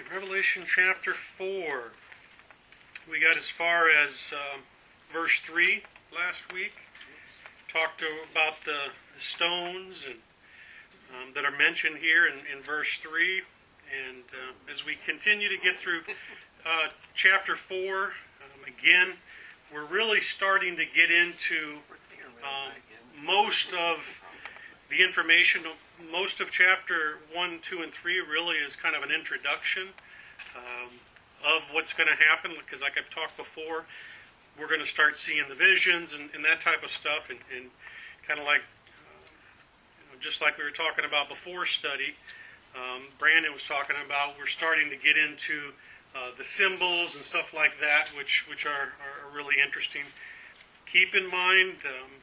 right, Revelation chapter 4. We got as far as verse 3 last week. Talked about the stones and that are mentioned here in verse 3. And as we continue to get through chapter 4, again, we're really starting to get into most of the information. Most of chapter 1, 2, and 3 really is kind of an introduction of what's going to happen, because like I've talked before, we're going to start seeing the visions and that type of stuff, and kind of like, just like we were talking about before study, Brandon was talking about, we're starting to get into the symbols and stuff like that, which are really interesting. Keep in mind,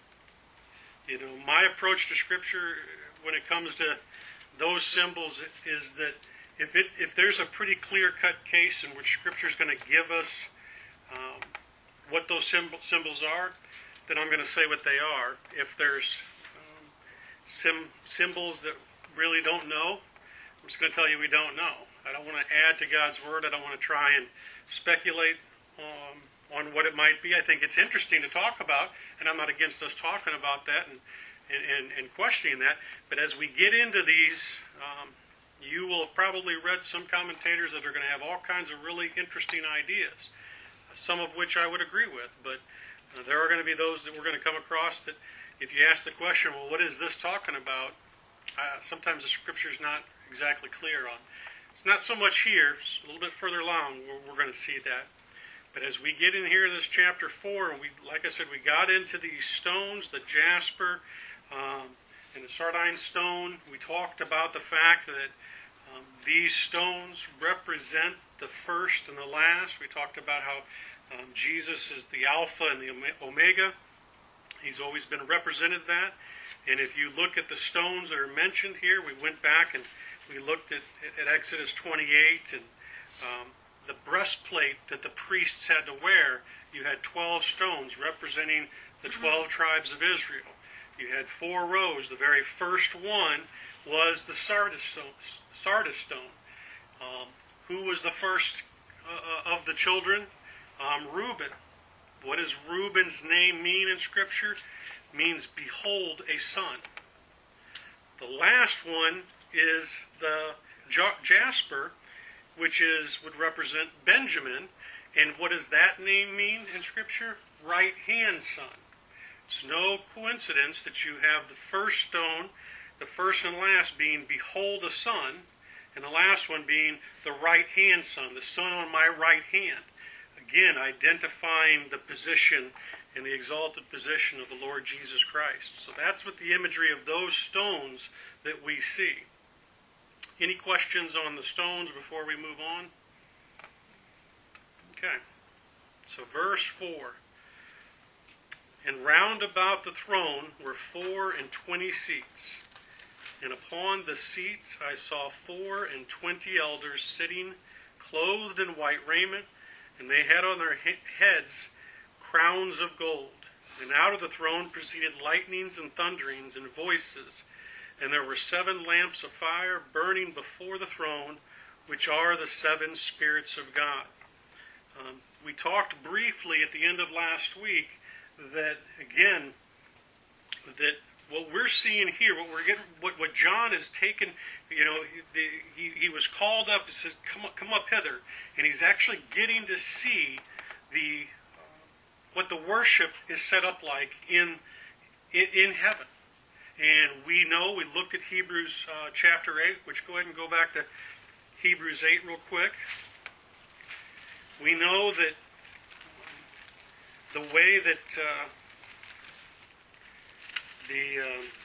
my approach to Scripture when it comes to those symbols is that if there's a pretty clear-cut case in which Scripture is going to give us what those symbols are, then I'm going to say what they are. If there's symbols that really don't know, I'm just going to tell you we don't know. I don't want to add to God's Word. I don't want to try and speculate on what it might be. I think it's interesting to talk about, and I'm not against us talking about that and questioning that. But as we get into these, you will have probably read some commentators that are going to have all kinds of really interesting ideas, some of which I would agree with. But there are going to be those that we're going to come across that if you ask the question, well, what is this talking about? Sometimes the Scripture is not exactly clear on. It's not so much here. It's a little bit further along we're going to see that. But as we get in here in this chapter 4, and like I said, we got into these stones, the jasper and the sardine stone. We talked about the fact that these stones represent the first and the last. We talked about how Jesus is the Alpha and the Omega. He's always been represented that. And if you look at the stones that are mentioned here, we went back and we looked at Exodus 28 and the breastplate that the priests had to wear. You had 12 stones representing the 12 tribes of Israel. You had 4 rows. The very first one was the Sardis stone. Who was the first of the children? Reuben. What does Reuben's name mean in Scripture? It means behold a son. The last one is the jasper, which would represent Benjamin. And what does that name mean in Scripture? Right hand son. It's no coincidence that you have the first stone, the first and last being behold a son, and the last one being the right hand son, the son on my right hand. Again, identifying the position and the exalted position of the Lord Jesus Christ. So that's what the imagery of those stones that we see. Any questions on the stones before we move on? Okay. So verse 4. And round about the throne were 24 seats. And upon the seats I saw 24 elders sitting, clothed in white raiment, and they had on their heads crowns of gold. And out of the throne proceeded lightnings and thunderings and voices. And there were 7 lamps of fire burning before the throne, which are the 7 spirits of God. We talked briefly at the end of last week that, again, that what we're seeing here, what John has taken, he was called up and said, come up hither, and he's actually getting to see what the worship is set up like in heaven. And we looked at Hebrews chapter 8, which go ahead and go back to Hebrews 8 real quick. We know that the way that the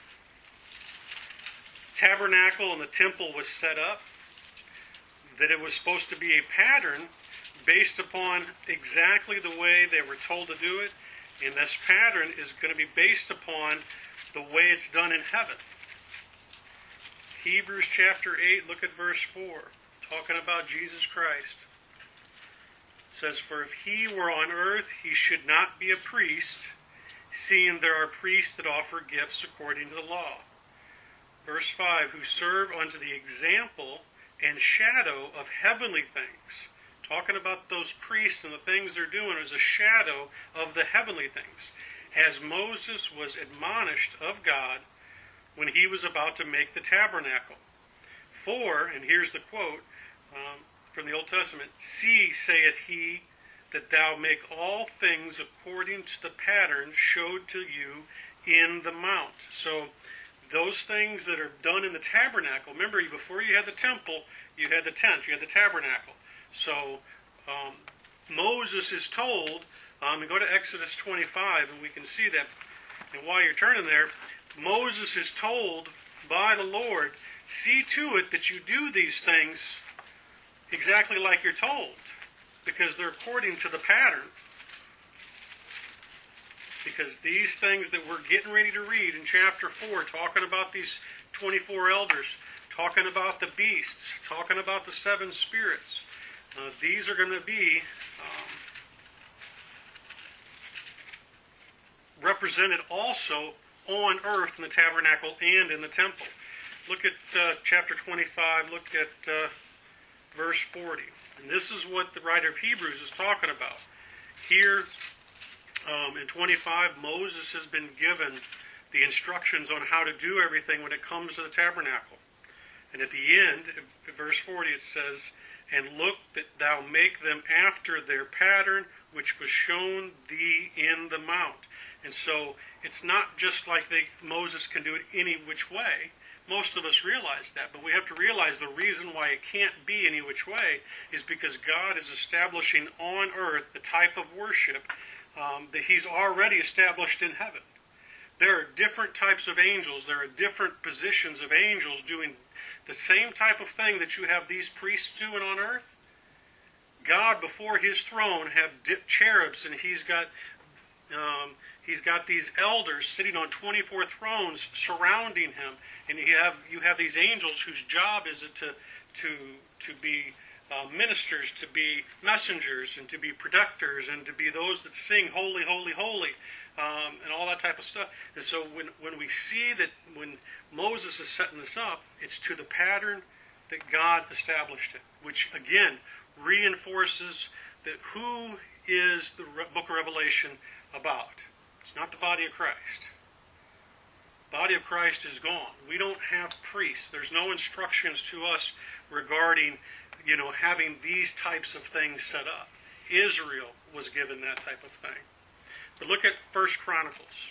tabernacle and the temple was set up, that it was supposed to be a pattern based upon exactly the way they were told to do it, and this pattern is going to be based upon the way it's done in heaven. Hebrews chapter 8, look at verse 4, talking about Jesus Christ. It says, for if he were on earth, he should not be a priest, seeing there are priests that offer gifts according to the law. Verse 5, who serve unto the example and shadow of heavenly things. Talking about those priests and the things they're doing is a shadow of the heavenly things. As Moses was admonished of God when he was about to make the tabernacle. For, and here's the quote from the Old Testament, see, saith he, that thou make all things according to the pattern showed to you in the mount. So those things that are done in the tabernacle, remember, before you had the temple, you had the tent, you had the tabernacle. So Moses is told, and go to Exodus 25, and we can see that. And while you're turning there, Moses is told by the Lord, see to it that you do these things exactly like you're told, because they're according to the pattern. Because these things that we're getting ready to read in chapter 4, talking about these 24 elders, talking about the beasts, talking about the 7 spirits, these are going to be represented also on earth in the tabernacle and in the temple. Look at chapter 25, look at verse 40. And this is what the writer of Hebrews is talking about. Here in 25, Moses has been given the instructions on how to do everything when it comes to the tabernacle. And at the end, in verse 40, it says, and look that thou make them after their pattern, which was shown thee in the mount. And so it's not just like Moses can do it any which way. Most of us realize that, but we have to realize the reason why it can't be any which way is because God is establishing on earth the type of worship that He's already established in heaven. There are different types of angels. There are different positions of angels doing the same type of thing that you have these priests doing on earth. God, before His throne, have cherubs, and He's got these elders sitting on 24 thrones surrounding Him, and you have these angels whose job is it to be ministers, to be messengers, and to be protectors, and to be those that sing holy, holy, holy, and all that type of stuff. And so when we see that when Moses is setting this up, it's to the pattern that God established it, which again reinforces that who is the book of Revelation about. It's not the body of Christ. The body of Christ is gone. We don't have priests. There's no instructions to us regarding, having these types of things set up. Israel was given that type of thing. But look at 1 Chronicles.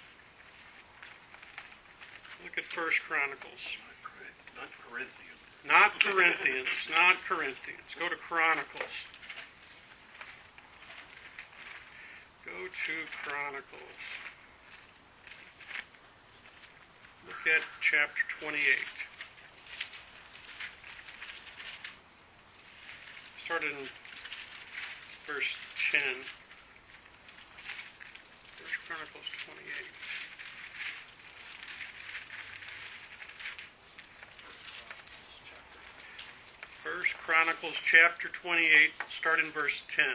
Look at 1 Chronicles. Not Corinthians. Not Corinthians. Not Corinthians. Go to Chronicles. Go to Chronicles. Look at chapter 28. Start in verse 10. 1 Chronicles 28. First Chronicles chapter 28, start in verse 10.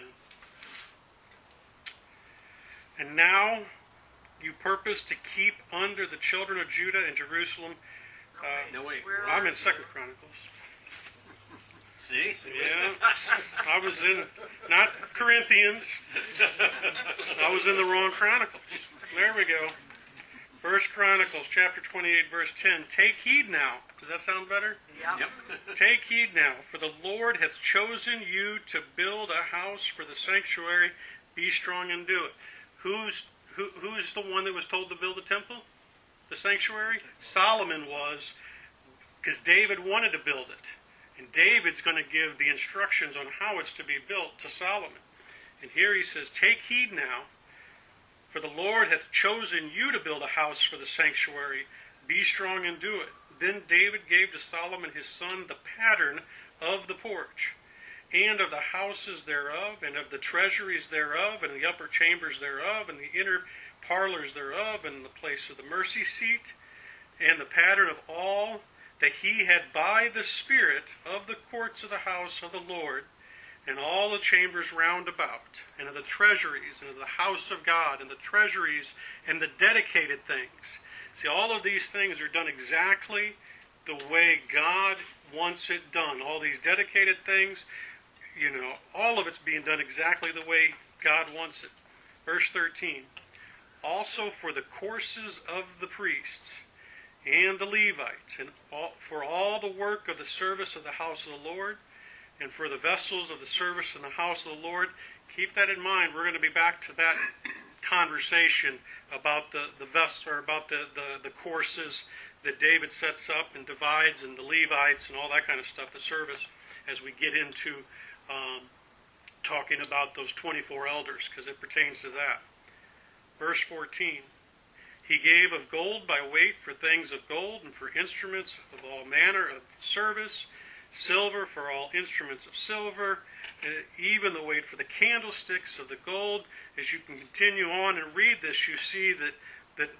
And now you purpose to keep under the children of Judah and Jerusalem. No, wait. I'm in 2 Chronicles. See? Yeah. I was in, not Corinthians. I was in the wrong Chronicles. There we go. 1 Chronicles chapter 28, verse 10. Take heed now. Does that sound better? Yep. Take heed now, for the Lord hath chosen you to build a house for the sanctuary. Be strong and do it. Who's the one that was told to build the temple? The sanctuary? Solomon was, because David wanted to build it. And David's going to give the instructions on how it's to be built to Solomon. And here he says, take heed now, for the Lord hath chosen you to build a house for the sanctuary. Be strong and do it. Then David gave to Solomon his son the pattern of the porch, and of the houses thereof, and of the treasuries thereof, and the upper chambers thereof, and the inner parlors thereof, and the place of the mercy seat, and the pattern of all that he had by the Spirit of the courts of the house of the Lord, and all the chambers round about, and of the treasuries, and of the house of God, and the treasuries, and the dedicated things. See, all of these things are done exactly the way God wants it done. All these dedicated things, all of it's being done exactly the way God wants it. Verse 13. Also for the courses of the priests and the Levites, and for all the work of the service of the house of the Lord, and for the vessels of the service in the house of the Lord. Keep that in mind. We're going to be back to that conversation about the vessel, or about the courses that David sets up and divides, and the Levites and all that kind of stuff, the service, as we get into talking about those 24 elders, because it pertains to that. Verse 14. He gave of gold by weight for things of gold, and for instruments of all manner of service, silver for all instruments of silver, even the weight for the candlesticks of the gold. As you can continue on and read this, you see that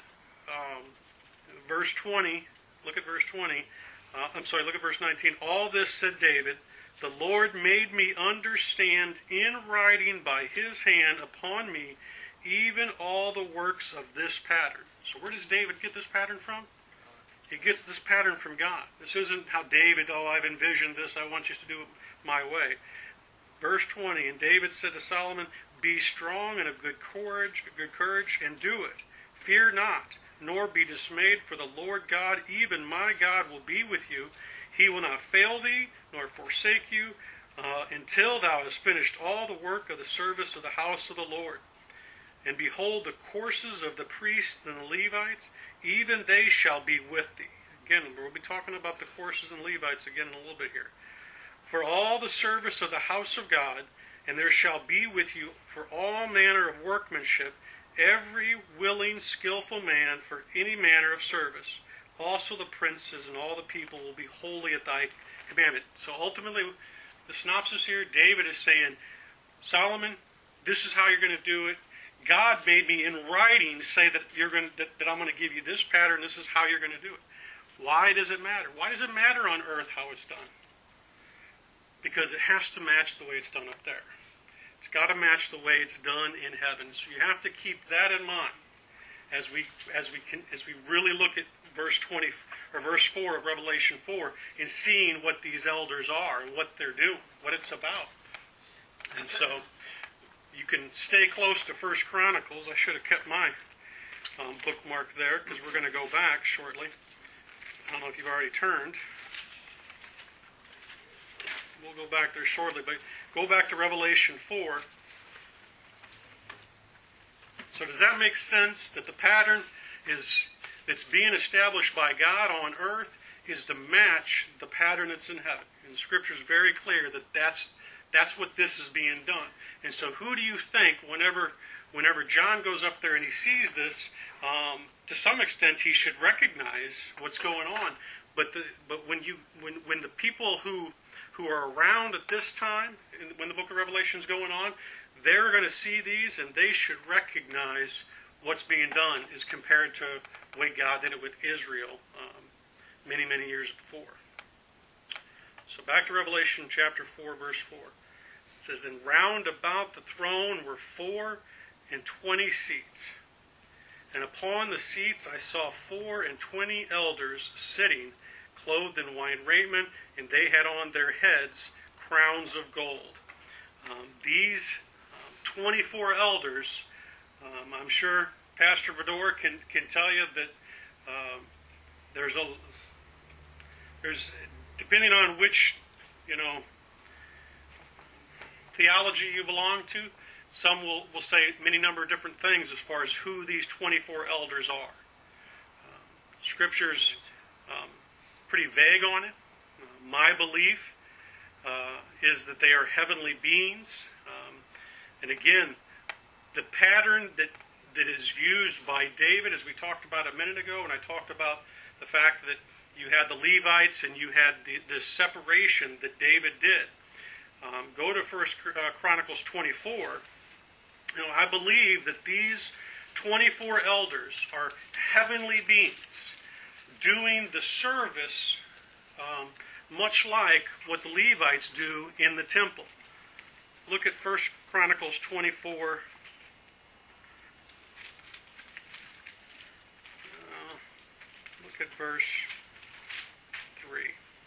verse 20, look at verse 20, look at verse 19. All this, said David, the Lord made me understand in writing by his hand upon me even all the works of this pattern. So where does David get this pattern from? He gets this pattern from God. This isn't how David, I've envisioned this, I want you to do it my way. Verse 20, and David said to Solomon, be strong and of good courage, and do it. Fear not, nor be dismayed, for the Lord God, even my God, will be with you. He will not fail thee, nor forsake you, until thou hast finished all the work of the service of the house of the Lord. And behold, the courses of the priests and the Levites, even they shall be with thee. Again, we'll be talking about the courses and Levites again in a little bit here. For all the service of the house of God, and there shall be with you for all manner of workmanship, every willing, skillful man for any manner of service. Also the princes and all the people will be holy at thy commandment. So ultimately, the synopsis here, David is saying, Solomon, this is how you're going to do it. God made me in writing say that that I'm going to give you this pattern. This is how you're going to do it. Why does it matter? Why does it matter on earth how it's done? Because it has to match the way it's done up there. It's got to match the way it's done in heaven. So you have to keep that in mind as we really look at verse 20 or verse 4 of Revelation 4 in seeing what these elders are and what they're doing, what it's about. And so you can stay close to 1 Chronicles. I should have kept my bookmark there because we're going to go back shortly. I don't know if you've already turned. We'll go back there shortly, but go back to Revelation 4. So does that make sense that the pattern that's being established by God on earth is to match the pattern that's in heaven? And the Scripture is very clear that that's what this is being done. And so who do you think, whenever John goes up there and he sees this, to some extent he should recognize what's going on. But when the people who are around at this time, when the book of Revelation is going on, they're going to see these and they should recognize what's being done as compared to the way God did it with Israel many, many years before. So back to Revelation chapter 4, verse 4. It says, and round about the throne were 24 seats. And upon the seats I saw 24 elders sitting, clothed in white raiment, and they had on their heads crowns of gold. These 24 elders, I'm sure Pastor Vidor can tell you that there's depending on which theology you belong to, some will say many number of different things as far as who these 24 elders are. Scripture's pretty vague on it. My belief is that they are heavenly beings. And again, the pattern that is used by David, as we talked about a minute ago, and I talked about the fact that you had the Levites and you had this separation that David did. Go to 1 Chronicles 24. I believe that these 24 elders are heavenly beings doing the service much like what the Levites do in the temple. Look at 1 Chronicles 24. Look at verse 3.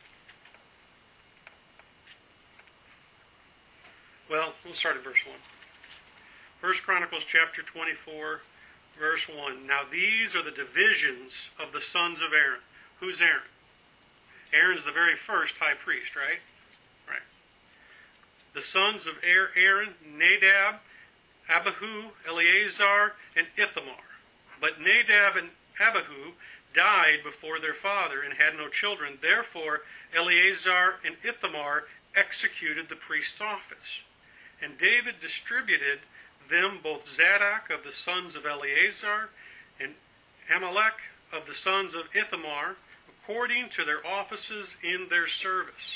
Well, we'll start at verse 1. 1 Chronicles chapter 24, verse 1. Now these are the divisions of the sons of Aaron. Who's Aaron? Aaron's the very first high priest, right? Right. The sons of Aaron, Nadab, Abihu, Eleazar, and Ithamar. But Nadab and Abihu died before their father and had no children. Therefore, Eleazar and Ithamar executed the priest's office. And David distributed them both Zadok of the sons of Eleazar and Amalek of the sons of Ithamar according to their offices in their service.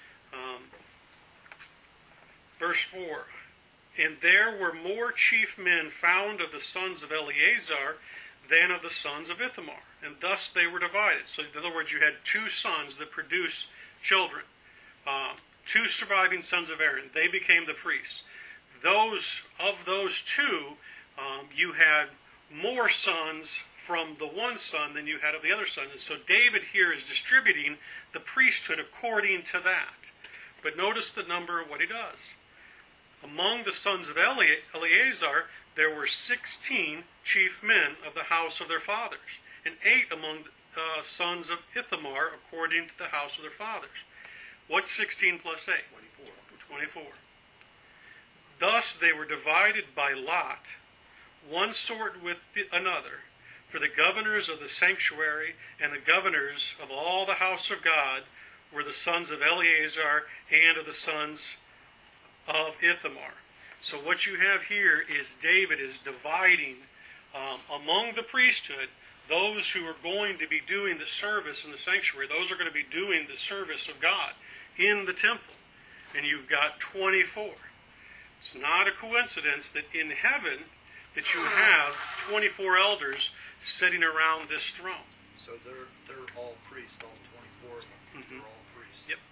Verse 4. And there were more chief men found of the sons of Eleazar than of the sons of Ithamar. And thus they were divided. So in other words, you had two sons that produce children. Two surviving sons of Aaron. They became the priests. Of those two, you had more sons from the one son than you had of the other son. And so David here is distributing the priesthood according to that. But notice the number of what he does. Among the sons of Eleazar, there were 16 chief men of the house of their fathers, and 8 among the sons of Ithamar according to the house of their fathers. What's 16 plus 8? 24. Thus they were divided by lot, one sort with another, for the governors of the sanctuary and the governors of all the house of God were the sons of Eleazar and of the sons of Ithamar. So what you have here is David is dividing among the priesthood those who are going to be doing the service in the sanctuary. Those are going to be doing the service of God in the temple. And you've got 24. It's not a coincidence that in heaven that you have 24 elders sitting around this throne. So they're all priests, all 24 of them. Mm-hmm. They're all priests. Yep.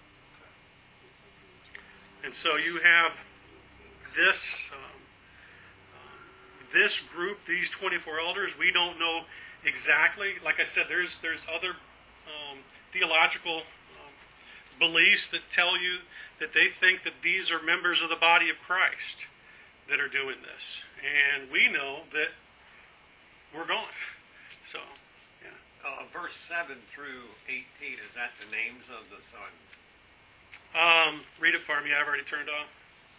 Okay. And so you have this group, these 24 elders. We don't know exactly. Like I said, there's other theological beliefs that tell you that they think that these are members of the body of Christ that are doing this. And we know that we're gone. So, yeah. Verse 7 through 18, is that the names of the sons? Read it for me. I've already turned off.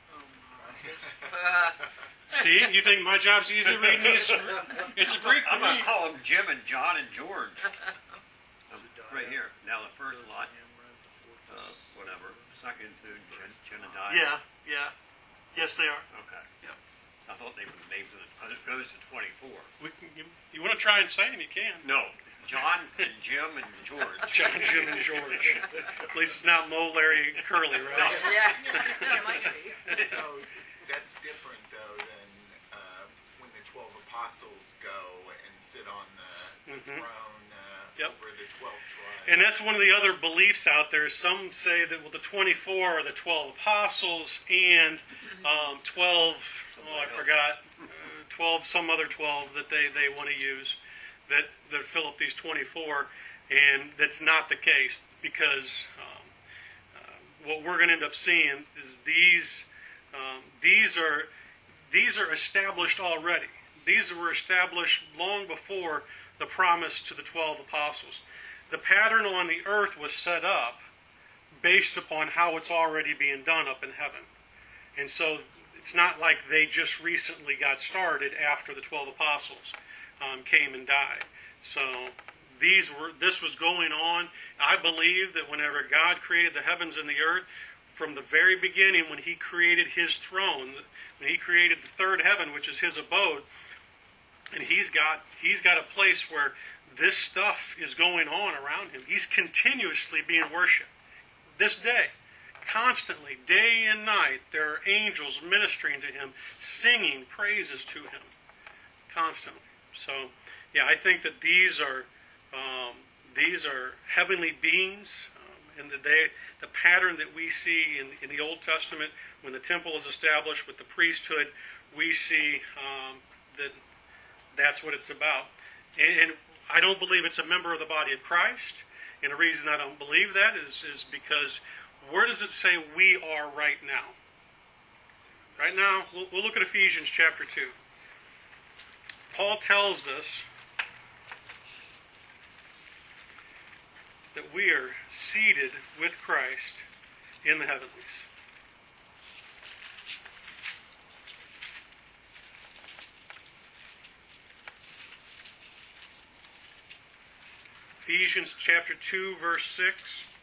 See, you think my job's easy reading these? It's a Greek. I'm going to call them Jim and John and George. Right here. Now the first lot, whatever. Second to Jedediah. Yeah. Yes, they are. Okay. Yeah. I thought they were the names of it goes to 24. You want to try and say them? You can. No. John and Jim and George. John, Jim, and George. At least it's not Mo, Larry, Curly, right? Yeah. It might be. So that's different, though, than when the 12 apostles go and sit on the throne over the 12 tribes. And that's one of the other beliefs out there. Some say that the 24 are the 12 apostles and 12, I forgot, 12, some other 12 that they want to use that fill up these 24. And that's not the case, because what we're going to end up seeing is these are established already. These were established long before the promise to the 12 apostles. The pattern on the earth was set up based upon how it's already being done up in heaven. And so it's not like they just recently got started after the 12 apostles came and died. So this was going on. I believe that whenever God created the heavens and the earth, from the very beginning, when He created His throne, when He created the third heaven, which is His abode, and He's got a place where this stuff is going on around Him. He's continuously being worshipped. This day, constantly, day and night, there are angels ministering to Him, singing praises to Him, constantly. So, yeah, I think that these are heavenly beings, and the pattern that we see in the Old Testament, when the temple is established with the priesthood, we see that's what it's about. And I don't believe it's a member of the body of Christ. And the reason I don't believe that is because where does it say we are right now? Right now, we'll look at Ephesians chapter 2. Paul tells us that we are seated with Christ in the heavenlies. Ephesians chapter 2, verse 6.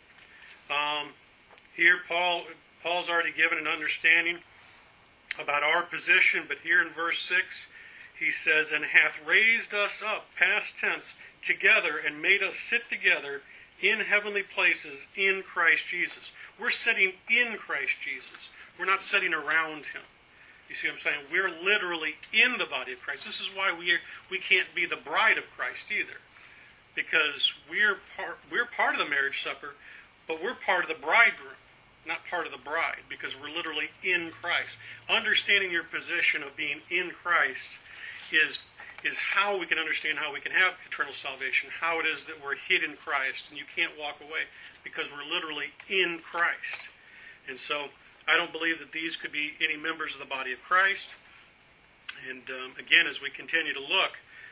Here Paul's already given an understanding about our position, but here in verse 6, he says, and hath raised us up, past tense, together, and made us sit together in heavenly places in Christ Jesus. We're sitting in Christ Jesus. We're not sitting around Him. You see what I'm saying? We're literally in the body of Christ. This is why we can't be the bride of Christ either. Because we're part of the marriage supper, but we're part of the bridegroom, not part of the bride, because we're literally in Christ. Understanding your position of being in Christ is how we can understand how we can have eternal salvation, how it is that we're hid in Christ, and you can't walk away because we're literally in Christ. And so I don't believe that these could be any members of the body of Christ. And again, as we continue to look,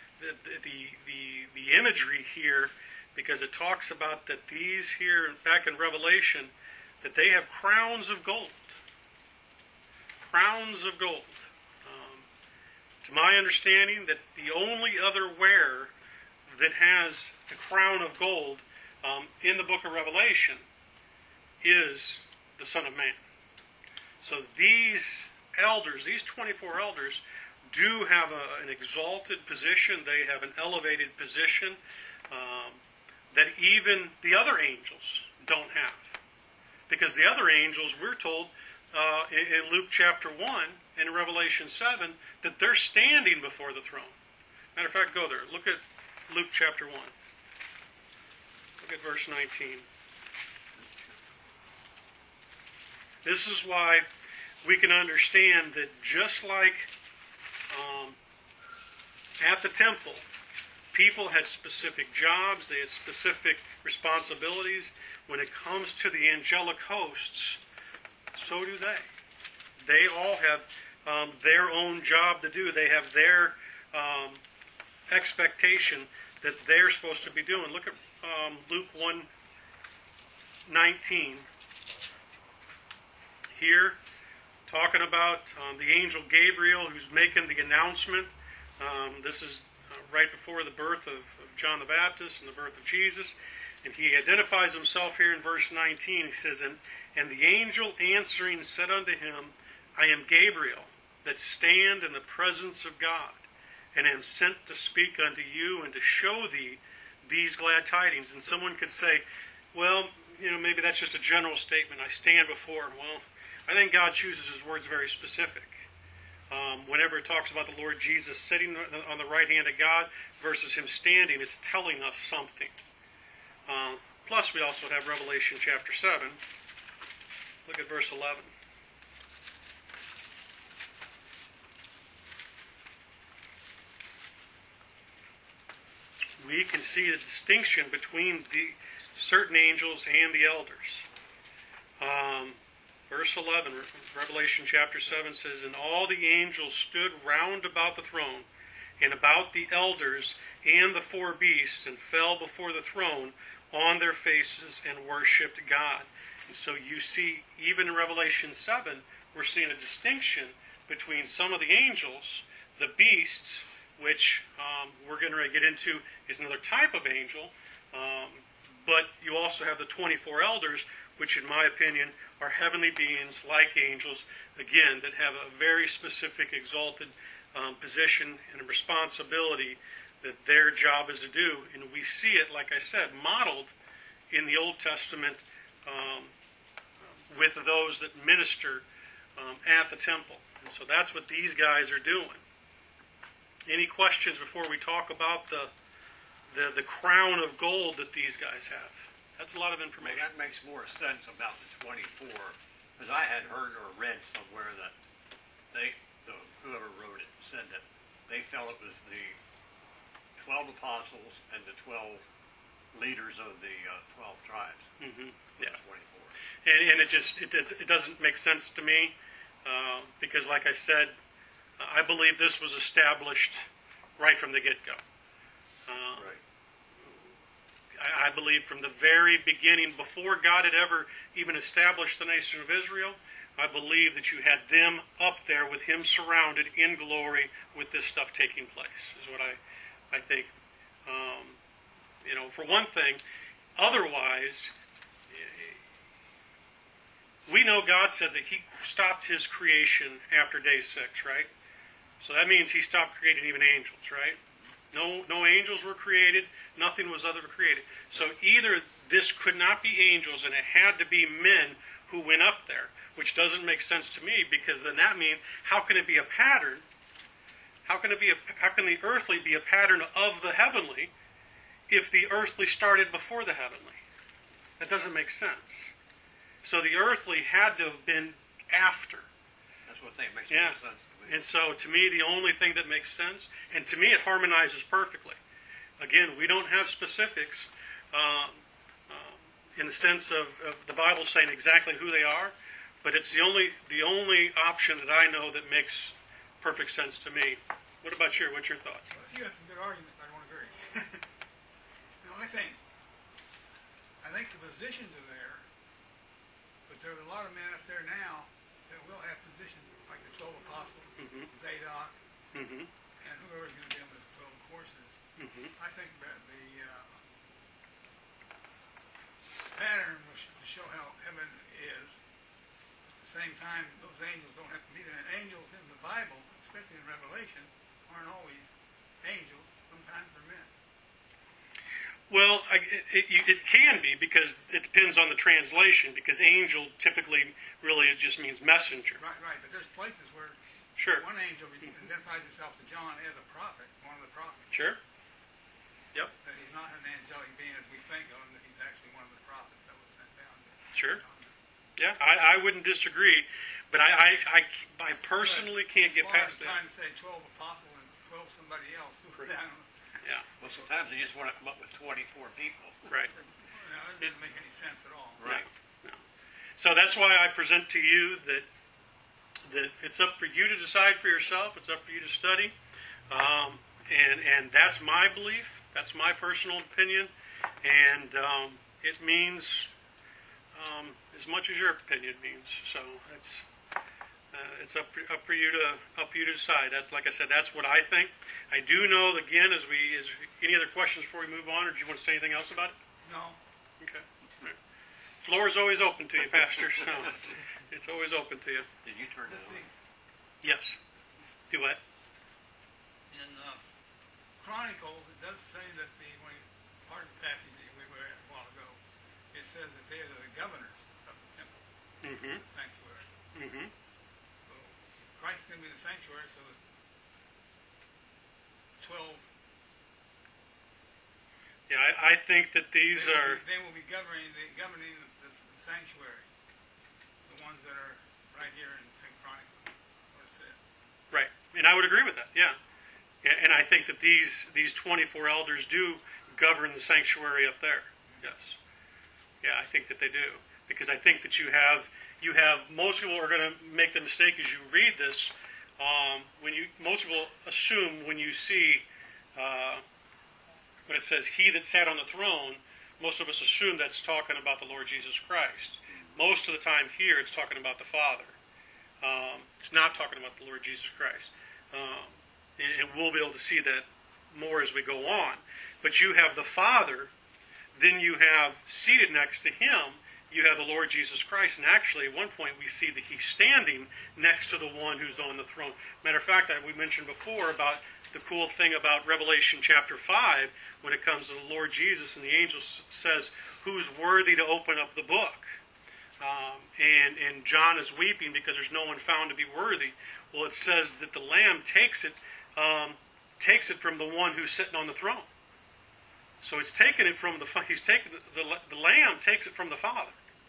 the imagery here, because it talks about that these here back in Revelation, that they have crowns of gold. Crowns of gold. To my understanding, that's the only other wearer that has a crown of gold in the book of Revelation is the Son of Man. So these elders, these 24 elders, do have an exalted position. They have an elevated position that even the other angels don't have. Because the other angels, we're told in Luke chapter 1 and in Revelation 7 that they're standing before the throne. Matter of fact, go there. Look at Luke chapter 1. Look at verse 19. This is why we can understand that just like at the temple, people had specific jobs, they had specific responsibilities. When it comes to the angelic hosts, so do they. They all have their own job to do. They have their expectation that they're supposed to be doing. Look at Luke 1:19. Here, talking about the angel Gabriel who's making the announcement. This is right before the birth of John the Baptist and the birth of Jesus. And he identifies himself here in verse 19. He says, And the angel answering said unto him, I am Gabriel, that stand in the presence of God, and am sent to speak unto you and to show thee these glad tidings. And someone could say, well, maybe that's just a general statement. I stand before. Well, I think God chooses His words very specific. Whenever it talks about the Lord Jesus sitting on the right hand of God versus Him standing, it's telling us something. Plus, we also have Revelation chapter 7. Look at verse 11. We can see the distinction between the certain angels and the elders. Verse 11, Revelation chapter 7 says, And all the angels stood round about the throne, and about the elders and the four beasts, and fell before the throne on their faces and worshipped God. And so you see, even in Revelation 7, we're seeing a distinction between some of the angels, the beasts, which we're going to get into is another type of angel, but you also have the 24 elders, which in my opinion are heavenly beings like angels, again, that have a very specific exalted position and responsibility that their job is to do. And we see it, like I said, modeled in the Old Testament with those that minister at the temple. And so that's what these guys are doing. Any questions before we talk about the crown of gold that these guys have? That's a lot of information. Well, that makes more sense about the 24, because I had heard or read somewhere that whoever wrote it said that they felt it was the 12 apostles and the 12 leaders of the 12 tribes. Mm-hmm. Yeah. 24. And it doesn't make sense to me because, like I said, I believe this was established right from the get-go. Right. I believe from the very beginning, before God had ever even established the nation of Israel, I believe that you had them up there with Him surrounded in glory with this stuff taking place, is what I think. For one thing, otherwise, we know God says that He stopped His creation after day 6, right? So that means He stopped creating even angels, right? No angels were created. Nothing was ever created. So either this could not be angels and it had to be men who went up there, which doesn't make sense to me because then that means how can it be a pattern? How can the earthly be a pattern of the heavenly if the earthly started before the heavenly? That doesn't make sense. So the earthly had to have been after. That's what I think makes more sense to me. And so to me, the only thing that makes sense, and to me it harmonizes perfectly. Again, we don't have specifics in the sense of the Bible saying exactly who they are, but it's the only option that I know that makes perfect sense to me. What about you? What's your thoughts? Well, you got some good arguments. I don't agree. I think the positions are there, but there's a lot of men up there now that will have positions like the 12 apostles, Zadok, and whoever's going to be on the 12 courses. I think that the pattern was to show how heaven is. At the same time, those angels don't have to be there. And angels in the Bible, especially in Revelation, aren't always angels. Sometimes they're men. Well, it can be because it depends on the translation. Because angel typically really it just means messenger. Right. But there's places where one angel identifies himself to John as a prophet, one of the prophets. Sure. Yep. That he's not an angelic being as we think of him. That he's actually one of the prophets that was sent down. Sure. Yeah, I wouldn't disagree, but I personally can't get past that. Trying to say 12 apostles and 12 somebody else. Yeah. Well, sometimes they just want to come up with 24 people. Right. It doesn't make any sense at all. Right. No. So that's why I present to you that it's up for you to decide for yourself. It's up for you to study, and that's my belief. That's my personal opinion, and it means as much as your opinion means. So it's up for you to decide. That's, like I said, that's what I think. I do know, again, any other questions before we move on, or do you want to say anything else about it? No. Okay. Right. Floor is always open to you, Pastor. So it's always open to you. Did you turn it on? Yes. Do what? In Chronicles, it does say that part of the passage that we were at a while ago, it says that they are the governors of the temple, the sanctuary. So Christ's going to be the sanctuary, so the 12. Yeah, I think that they will be governing the sanctuary, the ones that are right here in St. Chronicles. What it says. Right, and I would agree with that. Yeah, and I think that these 24 elders do govern the sanctuary up there. Yes. Yeah, I think that they do, because I think that you have most people are going to make the mistake as you read this. Most people assume when you see when it says "He that sat on the throne," most of us assume that's talking about the Lord Jesus Christ. Most of the time here, it's talking about the Father. It's not talking about the Lord Jesus Christ, and we'll be able to see that more as we go on. But you have the Father, then you have seated next to Him. You have the Lord Jesus Christ, and actually at one point we see that He's standing next to the one who's on the throne. Matter of fact, we mentioned before about the cool thing about Revelation chapter 5 when it comes to the Lord Jesus, and the angel says, "Who's worthy to open up the book?" And John is weeping because there's no one found to be worthy. Well, it says that the Lamb takes it from the one who's sitting on the throne. So it's taken it from the Lamb takes it from the Father.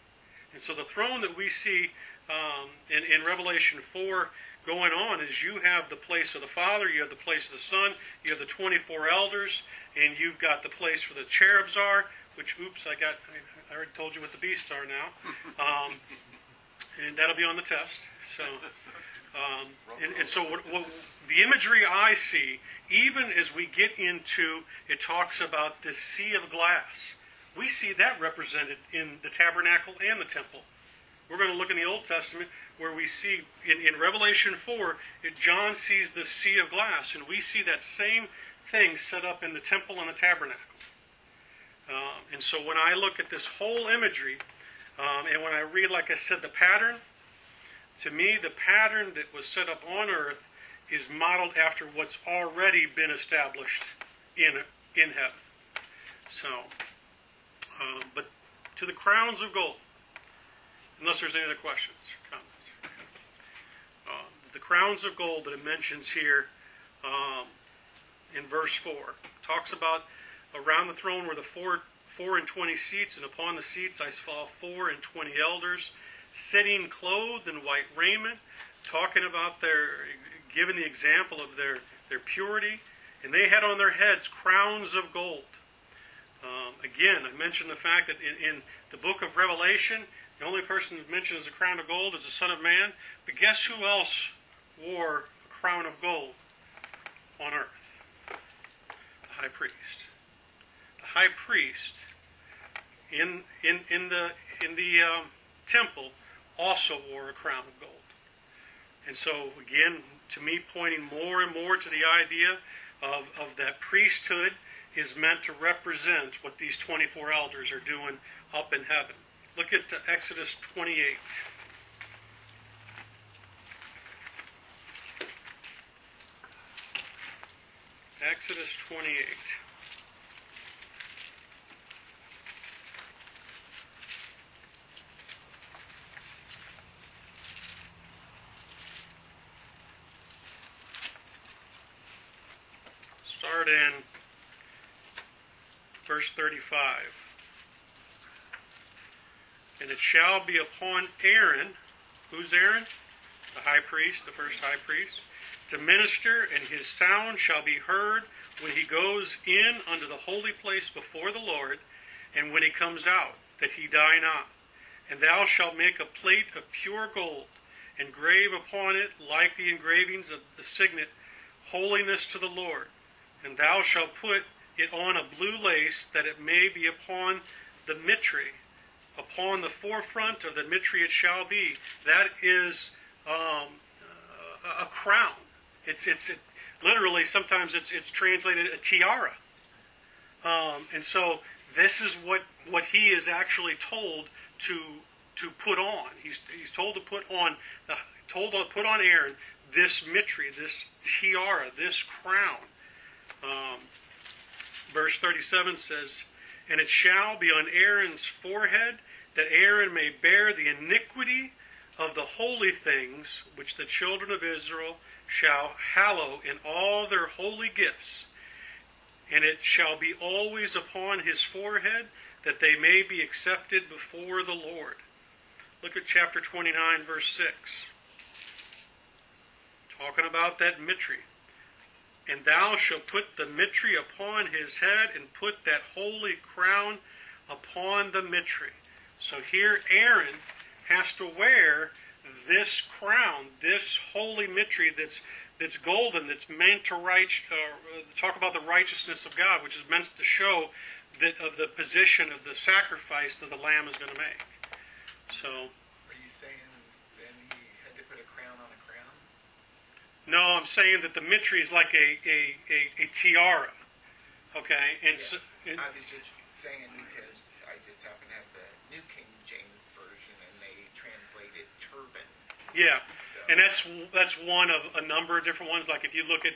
And so the throne that we see in Revelation 4 going on is you have the place of the Father, you have the place of the Son, you have the 24 elders, and you've got the place where the cherubs are, which, I already told you what the beasts are now. And that'll be on the test. So, and so what the imagery I see, even as we get into, it talks about the sea of glass. We see that represented in the tabernacle and the temple. We're going to look in the Old Testament where we see, in Revelation 4, John sees the sea of glass, and we see that same thing set up in the temple and the tabernacle. And so when I look at this whole imagery, and when I read, like I said, the pattern, to me, the pattern that was set up on earth is modeled after what's already been established in heaven. So, but to the crowns of gold, unless there's any other questions or comments. The crowns of gold that it mentions here in verse 4 talks about around the throne were the 4 and 20 seats, and upon the seats I saw 4 and 20 elders sitting clothed in white raiment, talking about giving the example of their purity, and they had on their heads crowns of gold. Again, I mentioned the fact that in the book of Revelation, the only person that's mentioned as a crown of gold is the Son of Man. But guess who else wore a crown of gold on earth? The high priest. The high priest in the temple also wore a crown of gold. And so, again, to me, pointing more and more to the idea of that priesthood is meant to represent what these 24 elders are doing up in heaven. Look at Exodus 28. Exodus 28. Start in verse 35. And it shall be upon Aaron, who's Aaron? The high priest, the first high priest, to minister, and his sound shall be heard when he goes in unto the holy place before the Lord, and when he comes out, that he die not. And thou shalt make a plate of pure gold, and grave upon it, like the engravings of the signet, holiness to the Lord. And thou shalt put it on a blue lace, that it may be upon the mitre. Upon the forefront of the mitre it shall be. That is a crown. It's literally, sometimes it's translated a tiara. And so this is what he is actually told to put on. He's told to put on Aaron this mitre, this tiara, this crown. Verse 37 says, and it shall be on Aaron's forehead, that Aaron may bear the iniquity of the holy things which the children of Israel shall hallow in all their holy gifts. And it shall be always upon his forehead, that they may be accepted before the Lord. Look at chapter 29, verse 6. Talking about that mitre. And thou shalt put the mitre upon his head, and put that holy crown upon the mitre. So here Aaron has to wear this crown, this holy mitre that's golden, that's meant to talk about the righteousness of God, which is meant to show that of the position of the sacrifice that the Lamb is going to make. So, are you saying then he had to put a crown on a crown? No, I'm saying that the mitre is like a tiara. Okay? And so, I was just saying because I just happen to have the New King James Version, and they translate it turban. Yeah, so. And that's one of a number of different ones. Like if you look at,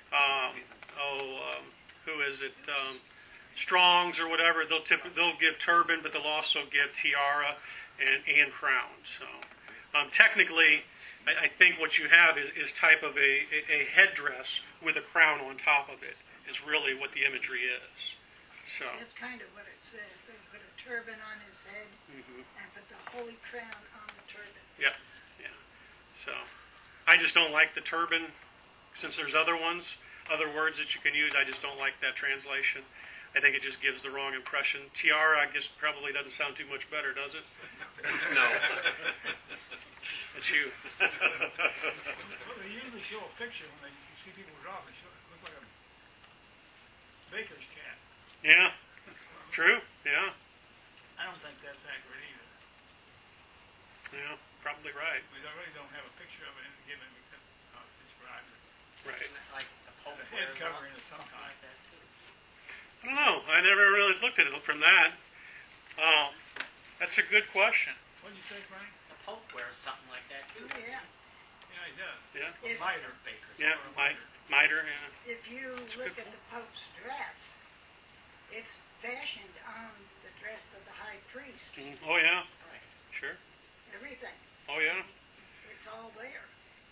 who is it? Strong's or whatever, they'll give turban, but they'll also give tiara and crown. So technically, I think what you have is type of a headdress with a crown on top of it is really what the imagery is. So That's kind of what it says. They put a turban on his head and put the holy crown on the turban. Yeah. So, I just don't like the turban. Since there's other words that you can use, I just don't like that translation. I think it just gives the wrong impression. Tiara, I guess, probably doesn't sound too much better, does it? No. It's you. Well, they usually show a picture when they see people draw. They look like a baker's cat. Yeah. True. Yeah. I don't think that's accurate either. Yeah. Probably right. We really don't have a picture of it given because it's described. Right. Like the Pope The head wears covering of some something kind. like that too. I don't know. I never really looked at it from that. That's a good question. What did you say, Frank? The Pope wears something like that too. Oh, yeah. Yeah, he does. Yeah. If, Mitre. Bakers. Yeah. Mitre. Yeah. if you look at the Pope's dress, it's fashioned on the dress of the high priest. Oh yeah. Right. Sure. Everything. Oh yeah. It's all there.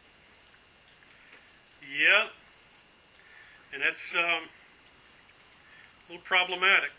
Yeah. And that's a little problematic.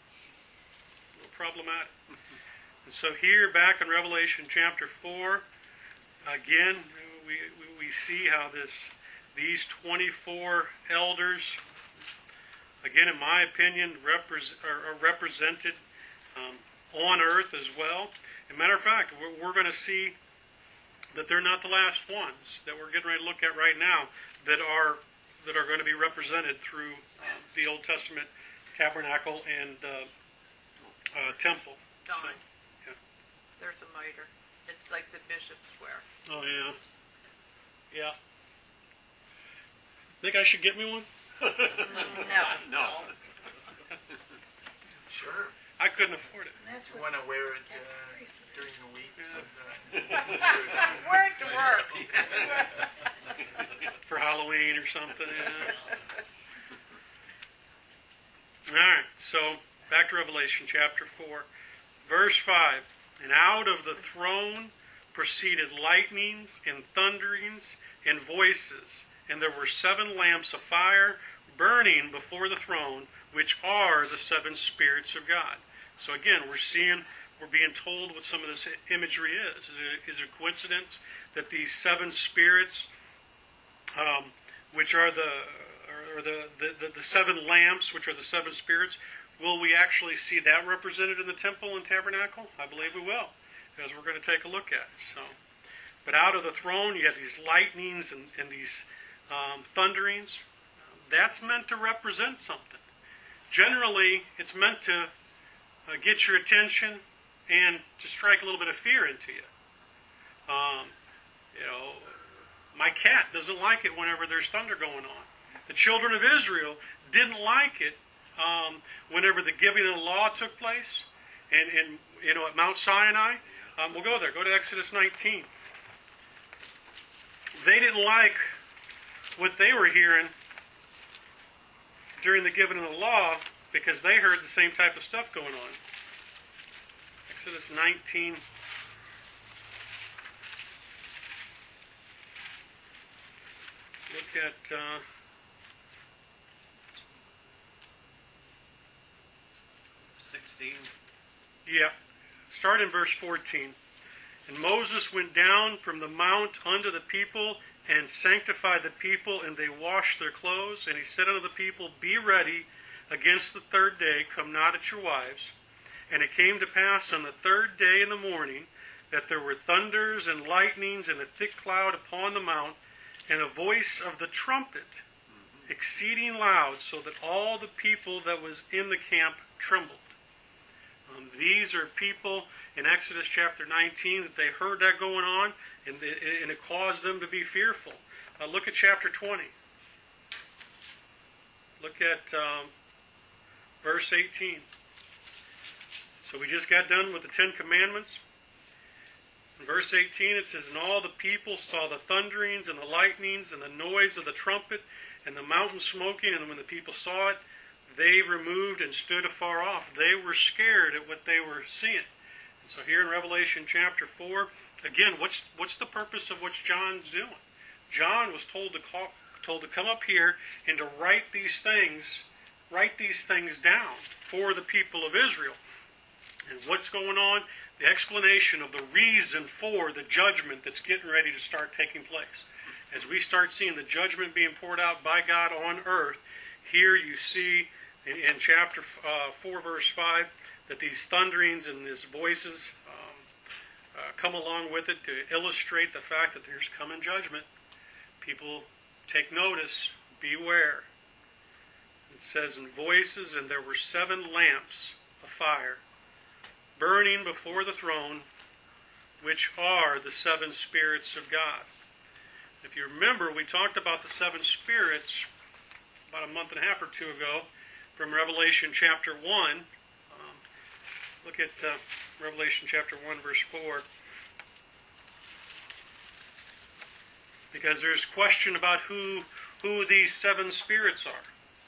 And so here, back in Revelation chapter 4, again, we see how these 24 elders, again, in my opinion, are represented on earth as well. As a matter of fact, we're going to see that they're not the last ones that we're getting ready to look at right now that are going to be represented through the Old Testament tabernacle and temple. Don, So, yeah. there's a mitre. It's like the bishops wear. Oh yeah. Yeah. Think I should get me one? No. Sure. I couldn't afford it. And that's You what want to wear it Catholic priesthood is. during the week Yeah. sometimes. Wear it to work. For Halloween or something. Yeah. All right. So back to Revelation chapter 4, verse 5. And out of the throne proceeded lightnings and thunderings and voices, and there were 7 lamps of fire burning before the throne, which are the 7 spirits of God. So again, we're being told what some of this imagery is. Is it a coincidence that these 7 spirits, which are the 7 lamps, which are the 7 spirits, will we actually see that represented in the temple and tabernacle? I believe we will, as we're going to take a look at. So, but out of the throne, you have these lightnings and these thunderings. That's meant to represent something. Generally, it's meant to get your attention and to strike a little bit of fear into you. My cat doesn't like it whenever there's thunder going on. The children of Israel didn't like it whenever the giving of the law took place, and at Mount Sinai. We'll go there. Go to Exodus 19. They didn't like what they were hearing during the giving of the law because they heard the same type of stuff going on. Exodus 19. Look at 16. Yeah. Start in verse 14. And Moses went down from the mount unto the people and sanctified the people, and they washed their clothes. And he said unto the people, Be ready against the 3rd day, come not at your wives. And it came to pass on the 3rd day in the morning that there were thunders and lightnings and a thick cloud upon the mount, and a voice of the trumpet exceeding loud, so that all the people that was in the camp trembled. These are people in Exodus chapter 19 that they heard that going on, and it caused them to be fearful. Look at chapter 20. Look at verse 18. So we just got done with the 10 Commandments. In verse 18 it says, And all the people saw the thunderings and the lightnings and the noise of the trumpet and the mountain smoking, and when the people saw it, they removed and stood afar off. They were scared at what they were seeing. And so here in Revelation chapter 4, again, what's the purpose of what John's doing? John was told to come up here and to write these things down for the people of Israel. And what's going on? The explanation of the reason for the judgment that's getting ready to start taking place. As we start seeing the judgment being poured out by God on earth, here you see in chapter 4, verse 5, that these thunderings and these voices come along with it to illustrate the fact that there's coming judgment. People take notice, beware. It says in voices, and there were 7 lamps of fire burning before the throne, which are the 7 spirits of God. If you remember, we talked about the 7 spirits about a month and a half or 2 ago from Revelation chapter 1. Look at Revelation chapter 1, verse 4. Because there's question about who these 7 spirits are.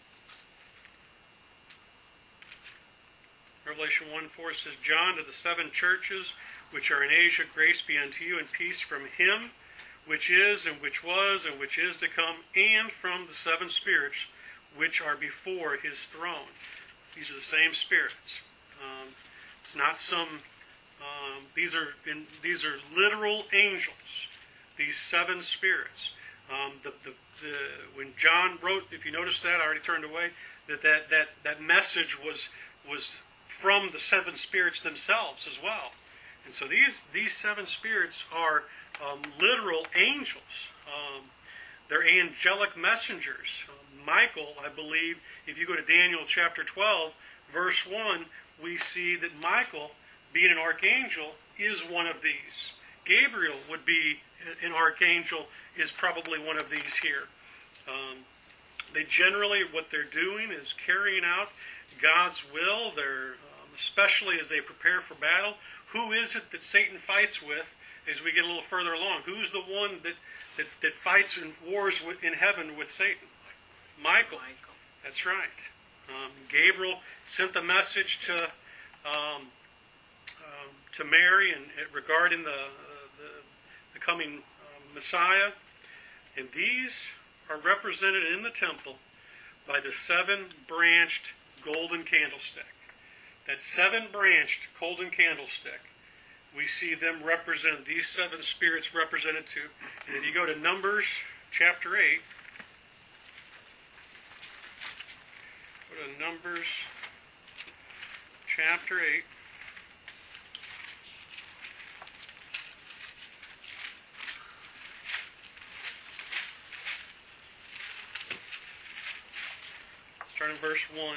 Revelation 1:4 says, John, to the 7 churches which are in Asia, grace be unto you and peace from him which is and which was and which is to come, and from the 7 spirits which are before his throne. These are the same spirits. It's not some. These are literal angels. These 7 spirits. When John wrote, if you notice that, I already turned away. That message was from the 7 spirits themselves as well. And so these 7 spirits are literal angels. They're angelic messengers. Michael, I believe, if you go to Daniel chapter 12, verse 1, we see that Michael, being an archangel, is one of these. Gabriel would be an archangel, is probably one of these here. They generally, what they're doing is carrying out God's will. They're, especially as they prepare for battle. Who is it that Satan fights with as we get a little further along? Who's the one that fights and wars in heaven with Satan? Michael. That's right. Gabriel sent the message to Mary and regarding the coming Messiah, and these are represented in the temple by the 7-branched golden candlestick. That 7-branched golden candlestick, we see them represent, these 7 spirits represented too. And if you go to Numbers chapter 8, go to Numbers chapter 8. Starting verse 1.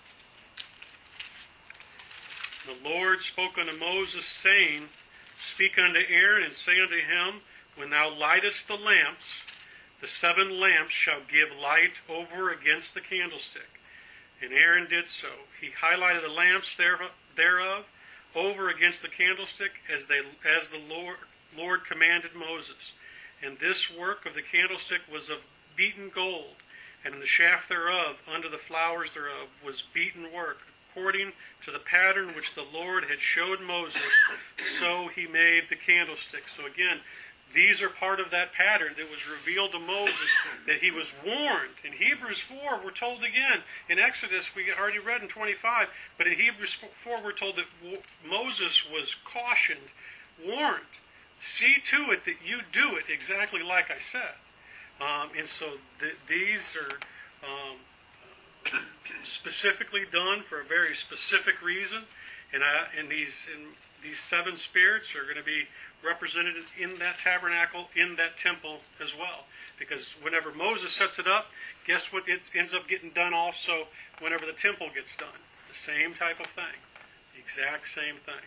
The Lord spoke unto Moses, saying, Speak unto Aaron, and say unto him, When thou lightest the lamps, the 7 lamps shall give light over against the candlestick. And Aaron did so. He highlighted the lamps thereof over against the candlestick as the Lord commanded Moses. And this work of the candlestick was of beaten gold, and in the shaft thereof, under the flowers thereof, was beaten work, according to the pattern which the Lord had showed Moses, so he made the candlestick. So again, these are part of that pattern that was revealed to Moses, that he was warned. In Hebrews 4, we're told again, in Exodus, we already read in 25, but in Hebrews 4, we're told that Moses was cautioned, warned. See to it that you do it exactly like I said. And so these are specifically done for a very specific reason. And these 7 spirits are going to be represented in that tabernacle, in that temple as well. Because whenever Moses sets it up, guess what it ends up getting done also whenever the temple gets done? The same type of thing. The exact same thing.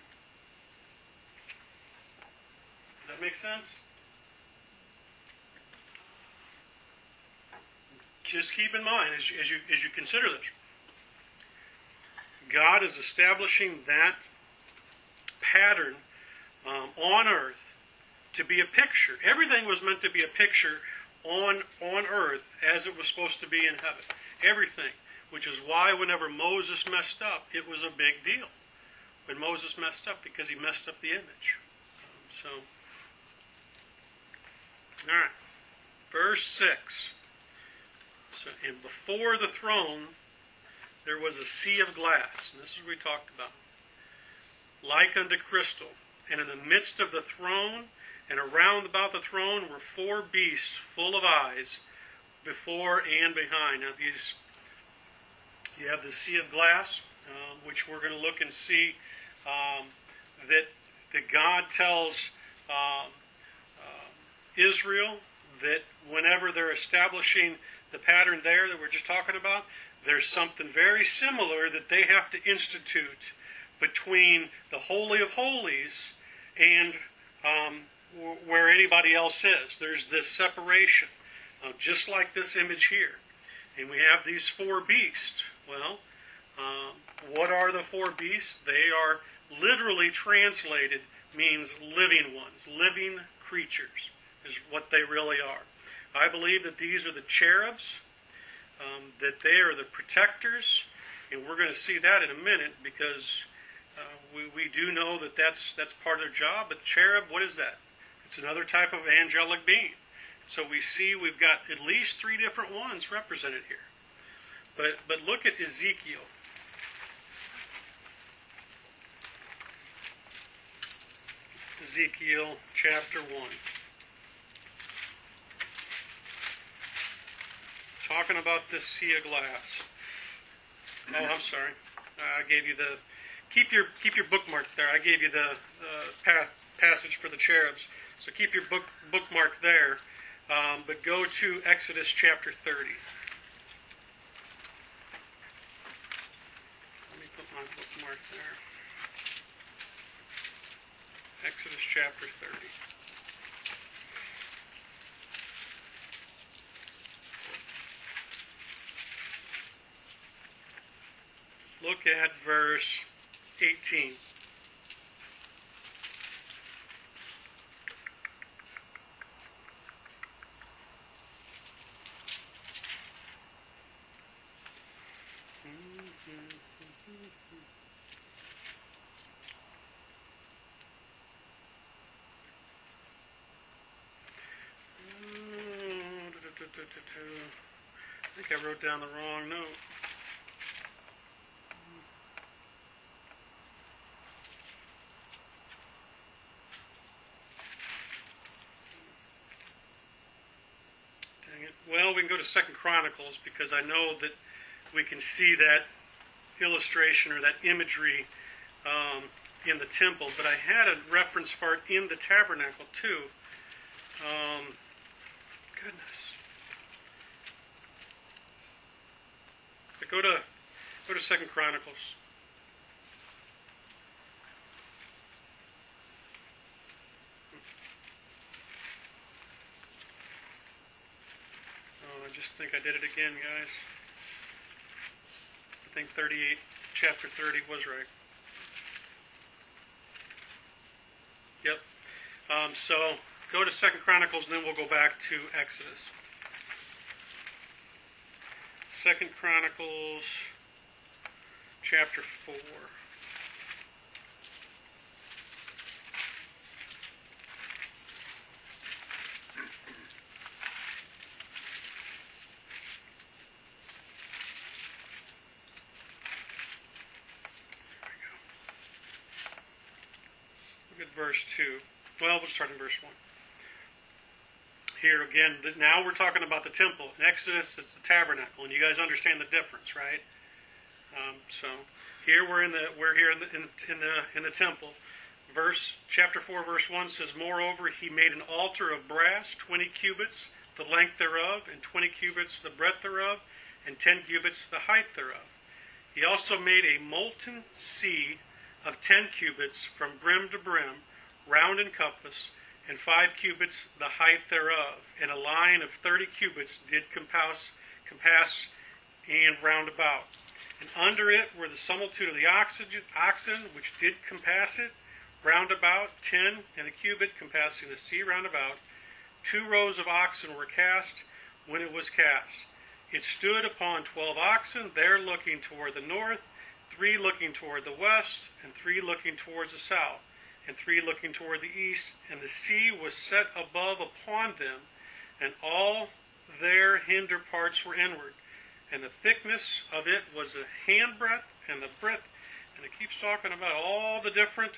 Does that make sense? Just keep in mind as you consider this. God is establishing that pattern on earth to be a picture. Everything was meant to be a picture on earth as it was supposed to be in heaven. Everything. Which is why whenever Moses messed up, it was a big deal. When Moses messed up, because he messed up the image. Alright. Verse 6. And before the throne, there was a sea of glass. And this is what we talked about. like unto crystal. And in the midst of the throne, and around about the throne, were 4 beasts full of eyes, before and behind. Now these, you have the sea of glass, which we're going to look and see that God tells Israel that whenever they're establishing the pattern there that we're just talking about, there's something very similar that they have to institute between the Holy of Holies and where anybody else is. There's this separation, just like this image here. And we have these 4 beasts. Well, what are the 4 beasts? They are literally translated means living ones, living creatures is what they really are. I believe that these are the cherubs, that they are the protectors, and we're going to see that in a minute because we do know that that's part of their job. But cherub, what is that? It's another type of angelic being. So we see we've got at least 3 different ones represented here. But look at Ezekiel. Ezekiel chapter 1. Talking about this sea of glass. Oh, I'm sorry. I gave you the... Keep your bookmark there. I gave you the passage for the cherubs. So keep your bookmark there. But go to Exodus chapter 30. Let me put my bookmark there. Exodus chapter 30. Look at verse 18. I think I wrote down the wrong note. Dang it. Well, we can go to 2 Chronicles because I know that we can see that illustration or that imagery in the temple. But I had a reference for it in the tabernacle too. Goodness. But go to 2 Chronicles. Oh, I just think I did it again, guys. I think 38, chapter 30 was right. Yep. So go to 2 Chronicles, and then we'll go back to Exodus. 2 Chronicles, chapter 4. Look at verse 2. Well, we'll start in verse 1. Here again, now we're talking about the temple. In Exodus, it's the tabernacle, and you guys understand the difference, right? So here we're in the temple. Chapter 4, verse 1 says, "Moreover, he made an altar of brass, 20 cubits the length thereof, and 20 cubits the breadth thereof, and 10 cubits the height thereof. He also made a molten sea of 10 cubits from brim to brim, round in compass, and 5 cubits the height thereof, and a line of 30 cubits did compass and round about. And under it were the similitude of the oxen, which did compass it round about, 10 and a cubit compassing the sea round about. 2 rows of oxen were cast when it was cast. It stood upon 12 oxen, there looking toward the north, 3 looking toward the west, and 3 looking towards the south, and 3 looking toward the east. And the sea was set above upon them, and all their hinder parts were inward. And the thickness of it was a handbreadth, and the breadth And it keeps talking about all the different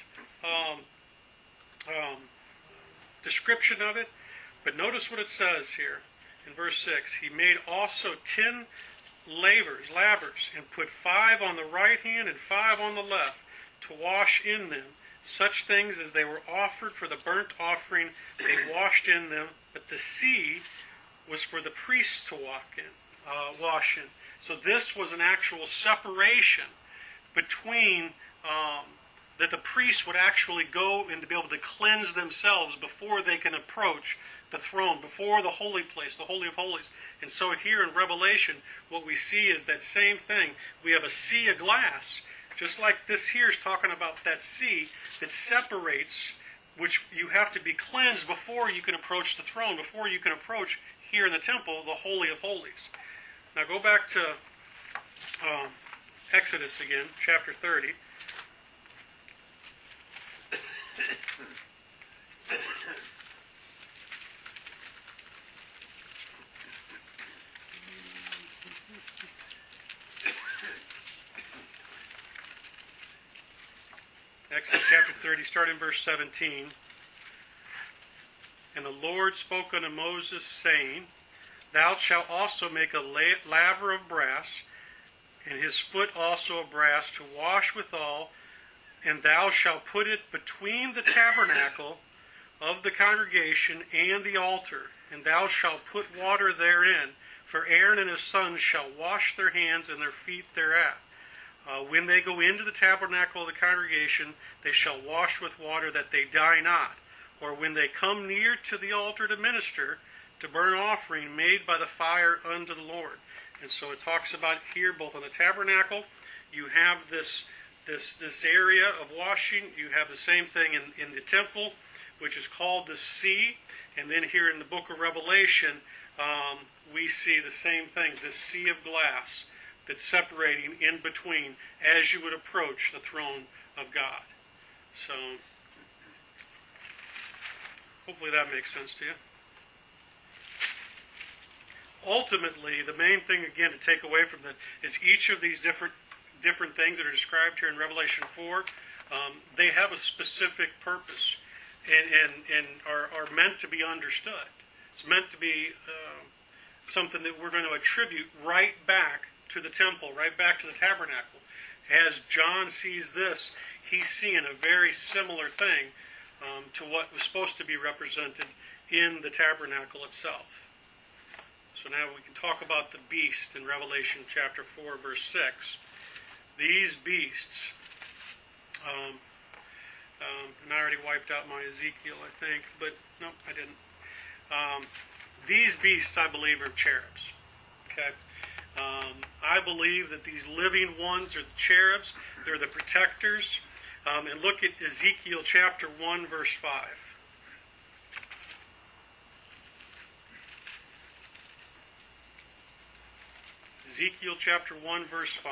description of it. But notice what it says here in verse 6. He made also 10 lavers, and put 5 on the right hand and 5 on the left, to wash in them. Such things as they were offered for the burnt offering, they washed in them. But the sea was for the priests to wash in. So this was an actual separation between that the priests would actually go and to be able to cleanse themselves before they can approach the throne, before the holy place, the Holy of Holies. And so here in Revelation, what we see is that same thing. We have a sea of glass, just like this here is talking about that sea that separates, which you have to be cleansed before you can approach the throne, before you can approach here in the temple, the Holy of Holies. Now go back to Exodus again, chapter 30. Exodus chapter 30, starting verse 17. And the Lord spoke unto Moses, saying, Thou shalt also make a laver of brass, and his foot also of brass, to wash withal, and thou shalt put it between the tabernacle of the congregation and the altar, and thou shalt put water therein, for Aaron and his sons shall wash their hands and their feet thereat. When they go into the tabernacle of the congregation, they shall wash with water, that they die not. Or when they come near to the altar to minister, to burn offering made by the fire unto the Lord. And so it talks about here, both on the tabernacle, you have this area of washing. You have the same thing in the temple, which is called the sea. And then here in the book of Revelation, we see the same thing, this sea of glass that's separating in between as you would approach the throne of God. So, hopefully that makes sense to you. Ultimately, the main thing, again, to take away from that is each of these different things that are described here in Revelation 4, they have a specific purpose and are meant to be understood. It's meant to be something that we're going to attribute right back to the temple, right back to the tabernacle. As John sees this, he's seeing a very similar thing to what was supposed to be represented in the tabernacle itself. So now we can talk about the beast in Revelation chapter 4, verse 6. These beasts, and I already wiped out my Ezekiel, I think, but no, I didn't. These beasts, I believe, are cherubs. Okay. I believe that these living ones are the cherubs. They're the protectors. And look at Ezekiel chapter 1, verse 5. Ezekiel chapter 1, verse 5.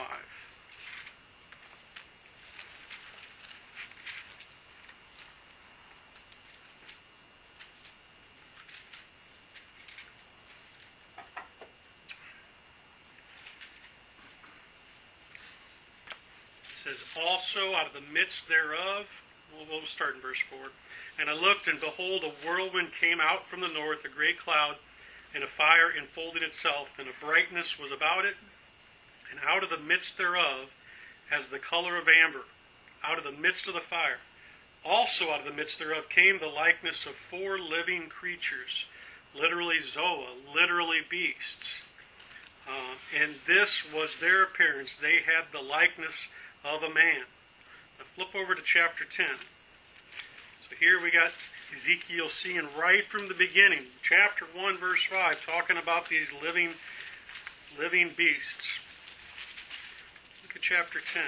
It says, also out of the midst thereof, we'll start in verse 4. And I looked, and behold, a whirlwind came out from the north, a great cloud, and a fire enfolded itself, and a brightness was about it, and out of the midst thereof, as the color of amber, out of the midst of the fire. Also out of the midst thereof came the likeness of 4 living creatures, literally Zoa, literally beasts. And this was their appearance. They had the likeness of a man. Now flip over to chapter 10. So here we got Ezekiel seeing right from the beginning, chapter 1, verse 5, talking about these living beasts. Look at chapter 10.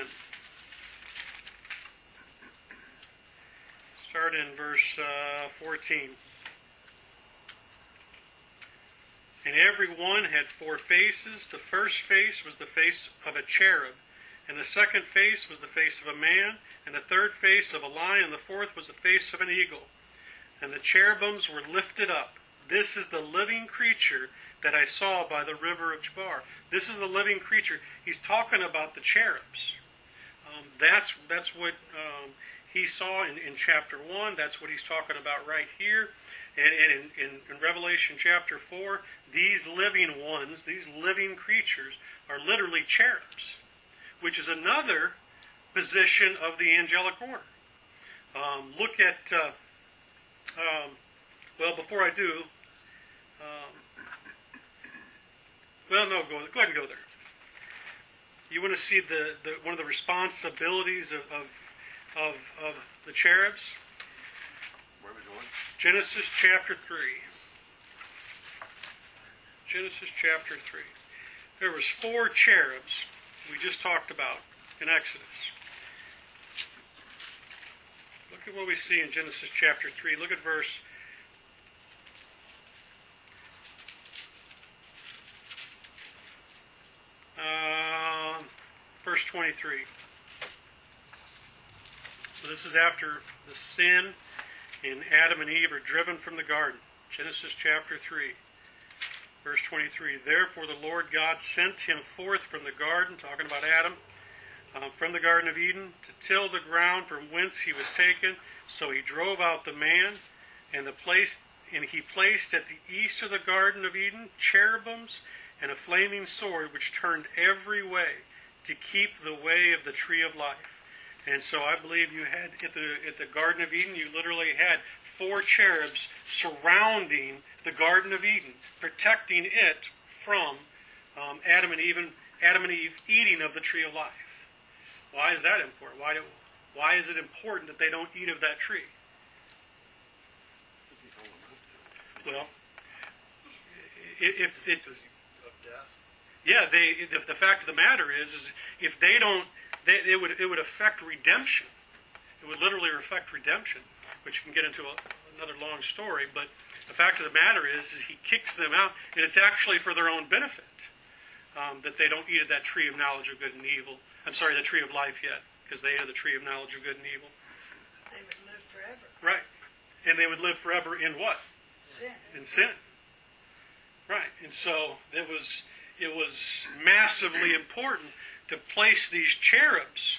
Start in verse 14. And every one had 4 faces. The first face was the face of a cherub, and the second face was the face of a man, and the third face of a lion, and the fourth was the face of an eagle. And the cherubims were lifted up. This is the living creature that I saw by the river of Chebar. This is the living creature. He's talking about the cherubs. That's what he saw in chapter 1. That's what he's talking about right here. And in Revelation chapter 4, these living ones, these living creatures, are literally cherubs, which is another position of the angelic order. Look at, before I do, go ahead and go there. You want to see one of the responsibilities of the cherubs? Where are we going? Genesis chapter 3. Genesis chapter 3. There was 4 cherubs we just talked about in Exodus. Look at what we see in Genesis chapter 3. Look at verse 23. So this is after the sin, and Adam and Eve are driven from the garden. Genesis chapter 3, verse 23. Therefore the Lord God sent him forth from the garden, talking about Adam, from the Garden of Eden, to till the ground from whence he was taken. So he drove out the man, and he placed at the east of the Garden of Eden cherubims and a flaming sword which turned every way to keep the way of the tree of life. And so I believe you had at the Garden of Eden, you literally had 4 cherubs surrounding the Garden of Eden, protecting it from Adam and Eve eating of the tree of life. Why is that important? Why is it important that they don't eat of that tree? Well, Because of death. Yeah, the fact of the matter is if they don't, it would affect redemption. It would literally affect redemption, which you can get into another long story. But the fact of the matter is he kicks them out, and it's actually for their own benefit that they don't eat of that tree of knowledge of good and evil. I'm sorry, the tree of life yet, because they ate of the tree of knowledge of good and evil. They would live forever. Right, and they would live forever in what? Sin. In sin. Right, and so it was massively important to place these cherubims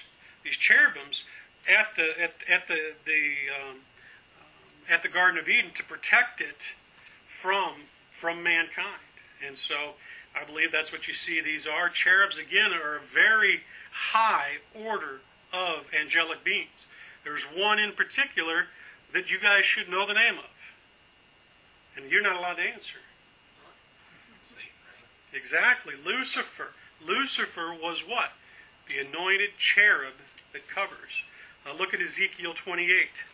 at the Garden of Eden to protect it from mankind. And so I believe that's what you see. These are cherubs. Again, are a very high order of angelic beings. There's one in particular that you guys should know the name of, and you're not allowed to answer. Exactly, Lucifer. Lucifer was what? The anointed cherub that covers. Look at Ezekiel 28.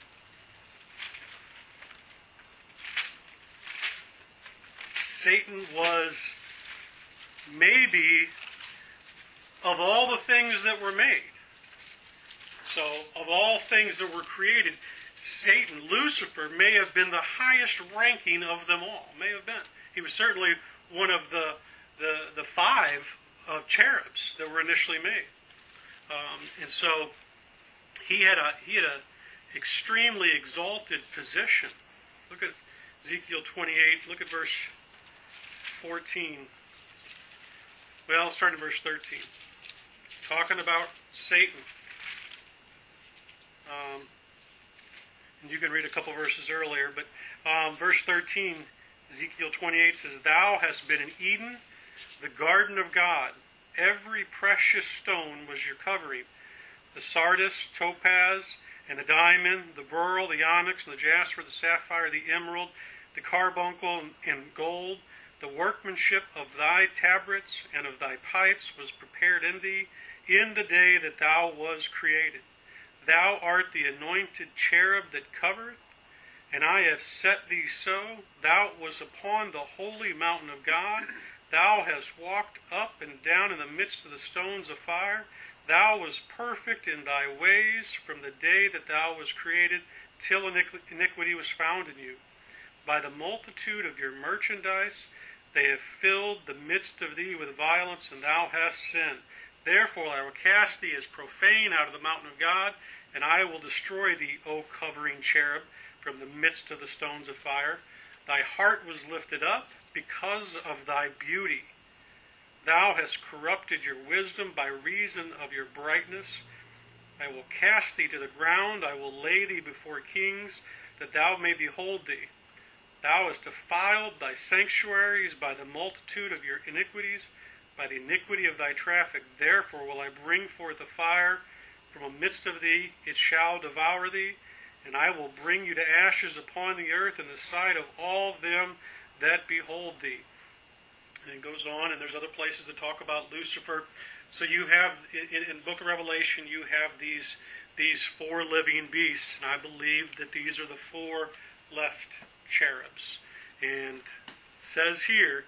Satan was maybe, of all the things that were made, so of all things that were created, Satan, Lucifer, may have been the highest ranking of them all. May have been. He was certainly one of the 5 cherubs that were initially made, and so he had a extremely exalted position. Look at Ezekiel 28. Look at verse 14. Well, let's start in verse 13. Talking about Satan. And you can read a couple verses earlier, but verse 13, Ezekiel 28 says, Thou hast been in Eden, the garden of God. Every precious stone was your covering. The sardius, topaz, and the diamond, the beryl, the onyx, and the jasper, the sapphire, the emerald, the carbuncle, and gold. The workmanship of thy tabrets and of thy pipes was prepared in thee in the day that thou was created. Thou art the anointed cherub that covereth, and I have set thee so. Thou wast upon the holy mountain of God. Thou hast walked up and down in the midst of the stones of fire. Thou wast perfect in thy ways from the day that thou was created till iniquity was found in you. By the multitude of your merchandise they have filled the midst of thee with violence, and thou hast sinned. Therefore I will cast thee as profane out of the mountain of God, and I will destroy thee, O covering cherub, from the midst of the stones of fire. Thy heart was lifted up because of thy beauty. Thou hast corrupted your wisdom by reason of your brightness. I will cast thee to the ground. I will lay thee before kings, that thou may behold thee. Thou hast defiled thy sanctuaries by the multitude of your iniquities, by the iniquity of thy traffic. Therefore will I bring forth a fire from amidst of thee. It shall devour thee, and I will bring you to ashes upon the earth in the sight of all them that behold thee. And it goes on, and there's other places that talk about Lucifer. So you have, in the book of Revelation, you have these four living beasts, and I believe that these are the four left cherubs. And it says here,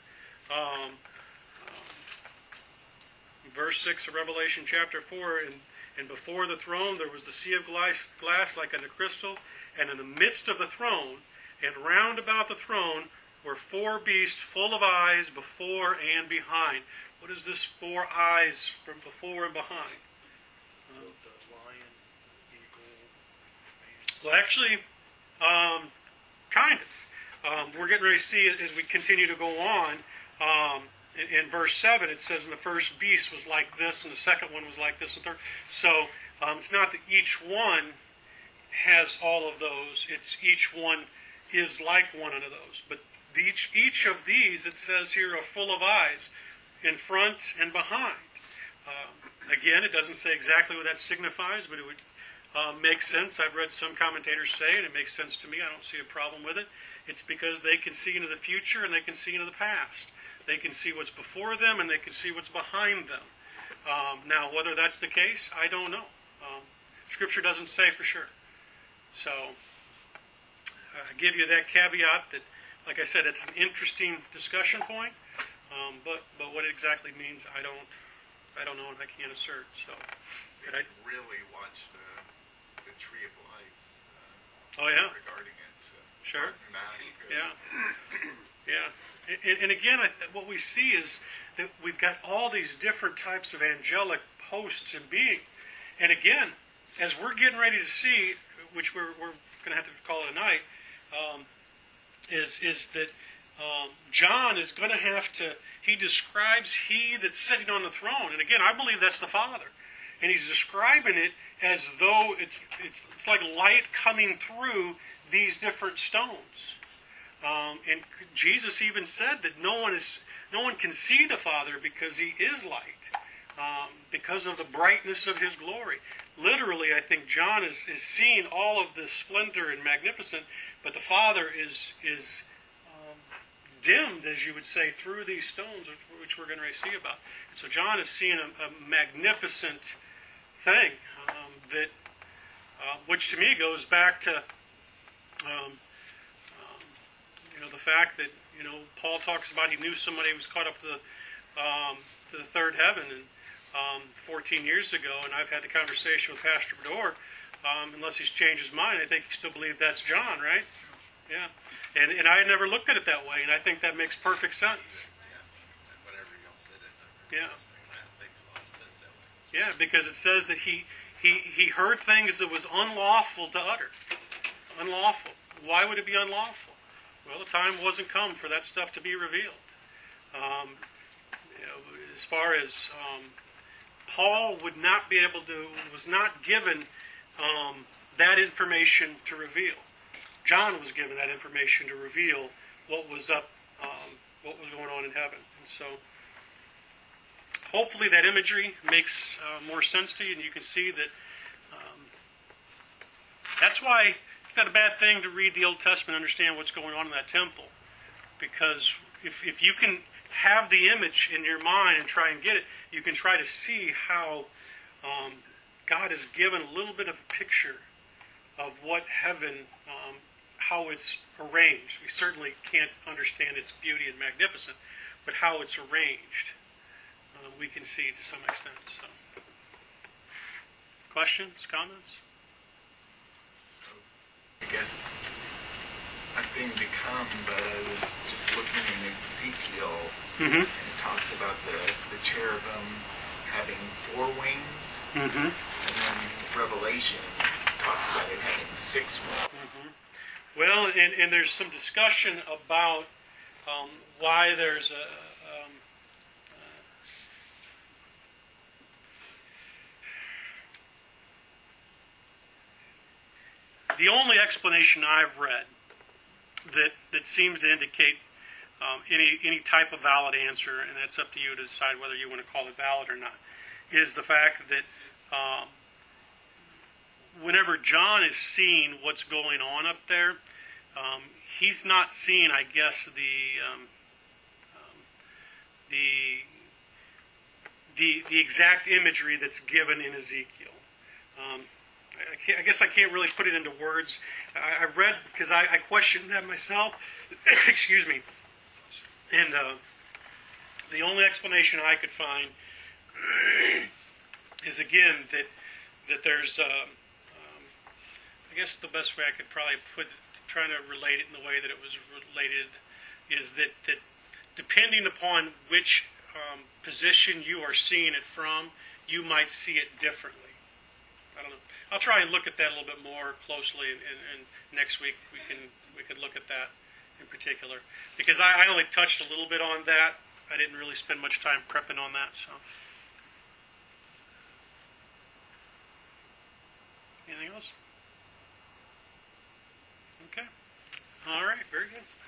verse 6 of Revelation chapter 4, and before the throne there was the sea of glass like unto crystal, and in the midst of the throne, and round about the throne, were four beasts full of eyes before and behind. What is this four eyes from before and behind? The lion, eagle, man. Well, actually, kind of. We're getting ready to see it as we continue to go on. In verse 7, it says, and the first beast was like this, and the second one was like this, and third. So it's not that each one has all of those. It's each one is like one of those. But each of these, it says here, are full of eyes, in front and behind. Again, it doesn't say exactly what that signifies, but it would make sense. I've read some commentators say, and it makes sense to me. I don't see a problem with it. It's because they can see into the future and they can see into the past. They can see what's before them and they can see what's behind them. Now, whether that's the case, I don't know. Scripture doesn't say for sure. So, I give you that caveat that, like I said, it's an interesting discussion point. But what it exactly means, I don't know, and I can't assert. So, but I really watch the Tree of Life. Regarding it. So sure. Yeah. Yeah. And again, what we see is that we've got all these different types of angelic hosts and beings. And again, as we're getting ready to see, which we're going to have to call it a night, is that John is going to have to, he describes he that's sitting on the throne. And again, I believe that's the Father. And he's describing it as though it's like light coming through these different stones. And Jesus even said that no one can see the Father because he is light, because of the brightness of his glory. Literally, I think John is seeing all of this splendor and magnificence, but the Father is dimmed, as you would say, through these stones, which we're going to see about. And so John is seeing a magnificent thing that, which to me goes back to, the fact that Paul talks about he knew somebody who was caught up to the third heaven, and 14 years ago, and I've had the conversation with Pastor Bedore. Unless he's changed his mind, I think he still believes that's John, right? Yeah. And I had never looked at it that way, and I think that makes perfect sense. Whatever y'all said it. Yeah. That makes a lot of sense that way. Yeah, because it says that he heard things that was unlawful to utter. Unlawful. Why would it be unlawful? Well, the time wasn't come for that stuff to be revealed. As far as Paul would not be able to, was not given that information to reveal. John was given that information to reveal what was up, what was going on in heaven. And so, hopefully that imagery makes more sense to you, and you can see that that's why it's not a bad thing to read the Old Testament and understand what's going on in that temple. Because if you can have the image in your mind and try and get it, you can try to see how God has given a little bit of a picture of what heaven, how it's arranged. We certainly can't understand its beauty and magnificence, but how it's arranged, we can see to some extent. So, questions, comments? I guess a thing to come, but I was just looking in Ezekiel, and it talks about the cherubim having 4 wings, and then Revelation talks about it having 6 wings. Well, and there's some discussion about why there's The only explanation I've read that seems to indicate any type of valid answer, and that's up to you to decide whether you want to call it valid or not, is the fact that whenever John is seeing what's going on up there, he's not seeing, I guess, the exact imagery that's given in Ezekiel. I guess I can't really put it into words. I read, because I questioned that myself. Excuse me. And the only explanation I could find is, again, that there's, I guess the best way I could probably put it, trying to relate it in the way that it was related, is that depending upon which position you are seeing it from, you might see it differently. I don't know. I'll try and look at that a little bit more closely, and next week we could look at that in particular, because I only touched a little bit on that. I didn't really spend much time prepping on that. So, anything else? Okay. All right. Very good.